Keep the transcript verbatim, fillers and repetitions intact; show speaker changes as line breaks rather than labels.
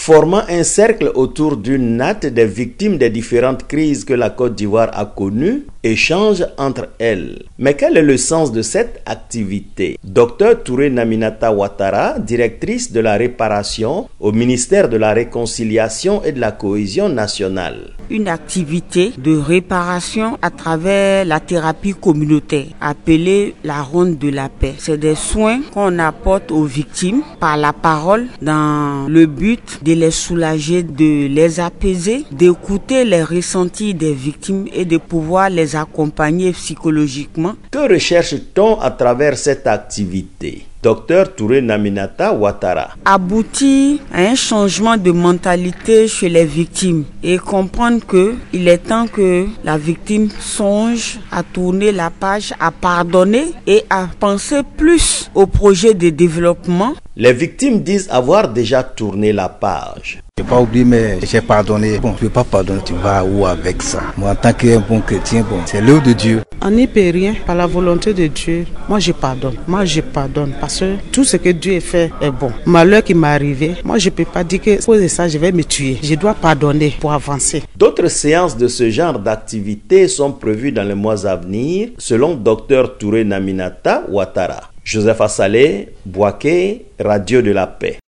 formant un cercle autour d'une natte des victimes des différentes crises que la Côte d'Ivoire a connues, échangent entre elles. Mais quel est le sens de cette activité? Docteur Touré Naminata Ouattara, directrice de la réparation au ministère de la Réconciliation et de la Cohésion nationale.
Une activité de réparation à travers la thérapie communautaire, appelée la ronde de la paix. C'est des soins qu'on apporte aux victimes par la parole dans le but de les soulager, de les apaiser, d'écouter les ressentis des victimes et de pouvoir les accompagner psychologiquement.
Que recherche-t-on à travers cette activité? Docteur Touré Naminata Ouattara.
Aboutir à un changement de mentalité chez les victimes et comprendre que il est temps que la victime songe à tourner la page, à pardonner et à penser plus au projet de développement.
Les victimes disent avoir déjà tourné la page.
Je n'ai pas oublié, mais j'ai pardonné. Bon, je ne peux pas pardonner, tu vas où avec ça? Moi, en tant qu'un bon chrétien, bon, c'est l'œuvre de Dieu.
On n'y peut rien, par la volonté de Dieu. Moi, je pardonne. Moi, je pardonne parce que tout ce que Dieu a fait est bon. Malheur qui m'est arrivé, moi, je ne peux pas dire que à cause de ça, je vais me tuer. Je dois pardonner pour avancer.
D'autres séances de ce genre d'activité sont prévues dans les mois à venir, selon Docteur Touré Naminata Ouattara. Joseph Assalé, Bouaké, Radio de la Paix.